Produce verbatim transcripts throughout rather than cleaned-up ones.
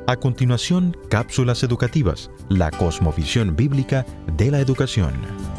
A continuación, cápsulas educativas, la cosmovisión bíblica de la educación.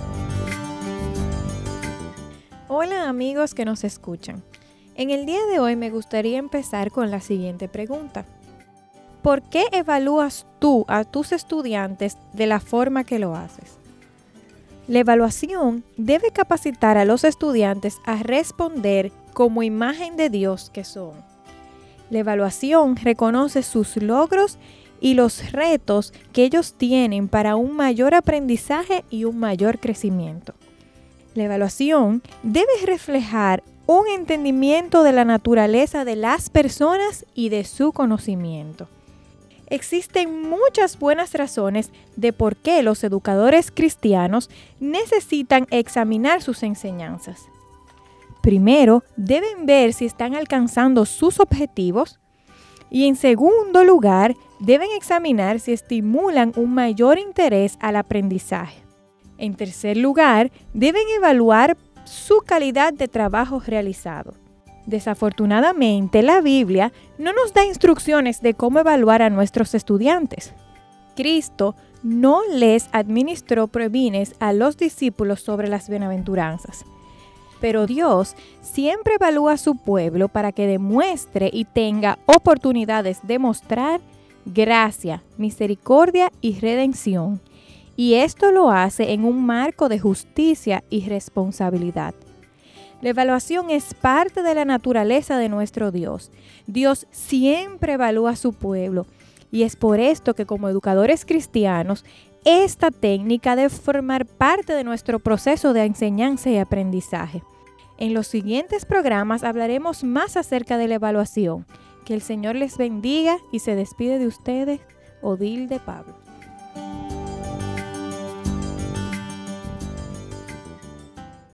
Hola amigos que nos escuchan. En el día de hoy me gustaría empezar con la siguiente pregunta. ¿Por qué evalúas tú a tus estudiantes de la forma que lo haces? La evaluación debe capacitar a los estudiantes a responder como imagen de Dios que son. La evaluación reconoce sus logros y los retos que ellos tienen para un mayor aprendizaje y un mayor crecimiento. La evaluación debe reflejar un entendimiento de la naturaleza de las personas y de su conocimiento. Existen muchas buenas razones de por qué los educadores cristianos necesitan examinar sus enseñanzas. Primero, deben ver si están alcanzando sus objetivos y en segundo lugar, deben examinar si estimulan un mayor interés al aprendizaje. En tercer lugar, deben evaluar su calidad de trabajo realizado. Desafortunadamente, la Biblia no nos da instrucciones de cómo evaluar a nuestros estudiantes. Cristo no les administró provines a los discípulos sobre las bienaventuranzas. Pero Dios siempre evalúa a su pueblo para que demuestre y tenga oportunidades de mostrar gracia, misericordia y redención. Y esto lo hace en un marco de justicia y responsabilidad. La evaluación es parte de la naturaleza de nuestro Dios. Dios siempre evalúa a su pueblo y es por esto que como educadores cristianos, esta técnica debe formar parte de nuestro proceso de enseñanza y aprendizaje. En los siguientes programas hablaremos más acerca de la evaluación. Que el Señor les bendiga y se despide de ustedes, Odilde Pablo.